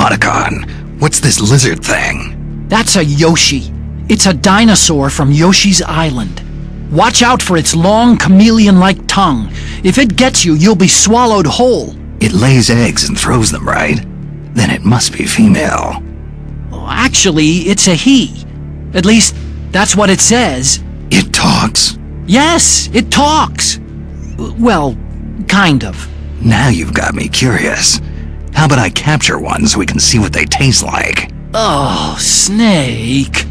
Otacon, what's this lizard thing? That's a Yoshi. It's a dinosaur from Yoshi's Island. Watch out for its long chameleon-like tongue. If it gets you, you'll be swallowed whole. It lays eggs and throws them, right? Then it must be female. Well, actually, it's a he. At least, that's what it says. It talks? Yes, it talks. Well, kind of. Now you've got me curious. How about I capture one so we can see what they taste like? Oh, Snake.